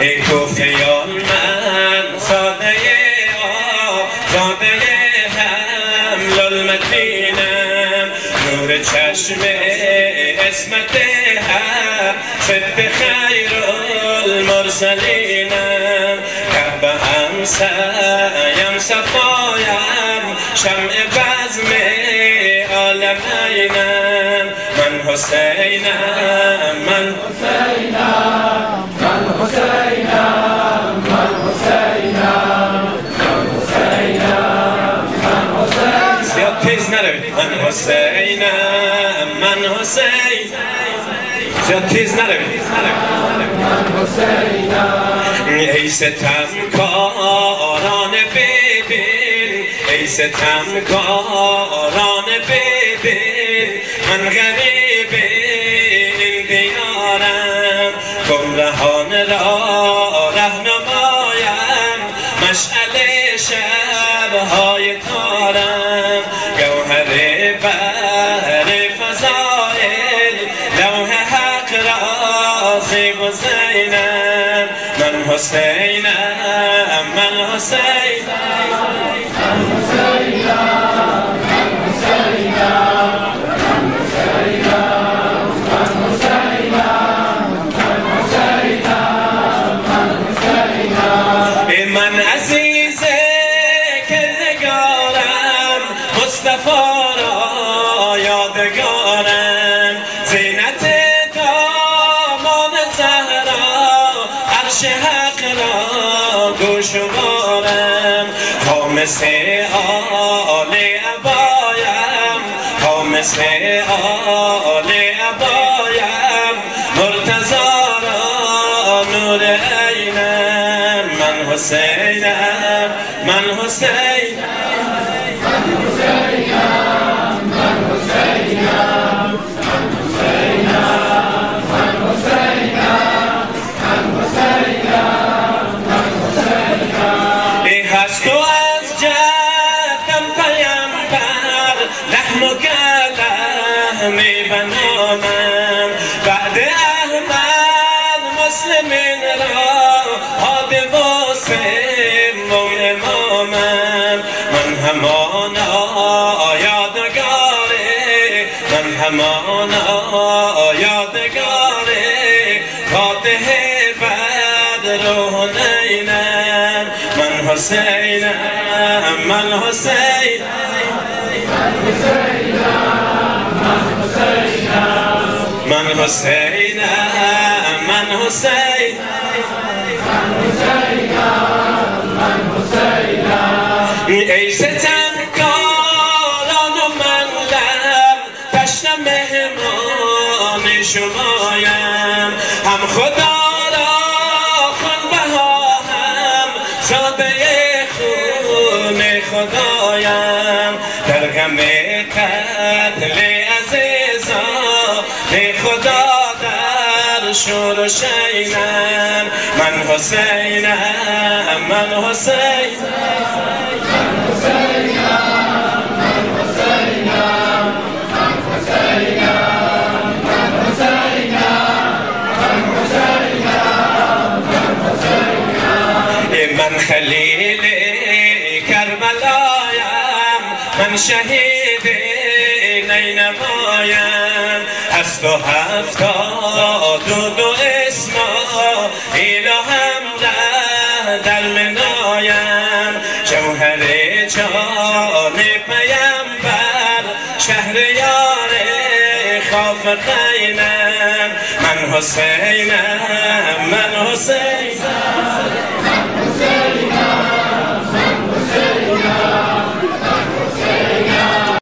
ای کوفیان من ساده آزاده حمل المدینم، نور چشم اسمت صدق خیر المرسلینم، کعبه هم سعیم صفایم شمع بزم عالمینم، من حسینم من حسینم من حسینم من حسینم من حسینم من حسینم، زیاد تیز نروید، من حسینم من حسین، زیاد تیز نروید، من حسینم. ای ستمکاران ببین، ای ستمکاران ببین، من غریب این دیارم، گمراهان را رهنمایم، مشعل شبهای تارم، گوهر بحر فضائل، لوح حق را زیب و زینم، من حسینم من حسینم من حسینم من حسینم من حسینم من حسینم من حسینم من حسینم، من عزیز کردگارم، مصطفی را یادگارم، زینت دامان زهرا، عرش حق را گوشوارم، خامس آل ابایم، خامس آل ابایم، مرتضی را نور عینم، من حسینم من حسینم من حسینم من حسینم من حسینم من حسینم من حسینم من حسینم، ای هست و از جدم پیمبر، لحم و گلمی بنامم، بعد احمد مسلمین را هادی و سوم امامم، من همانا یادگاره، من همانا یادگاره، فاتح بدر و حنینم، من حسینم من حسینم من حسینم من حسینم من حسینم من حسینم من حسینم، ای ستمکاران و من لب تشنه مهمان شمایم، هم خدا را خونبها هم زاده خون خدایم، در غم قتل عزیزان خدا در شور و شینم، من حسینم من حسینم من حسینم من حسینم من حسینم من حسینم من حسینم من حسینم، من خلیل کربلایم، من شهید نینوایم، هست و هفتاد و دو اسماعیل و همره در منایم، جوهر جان پیمبر، شهریار خافقینم، من حسینم من حسینم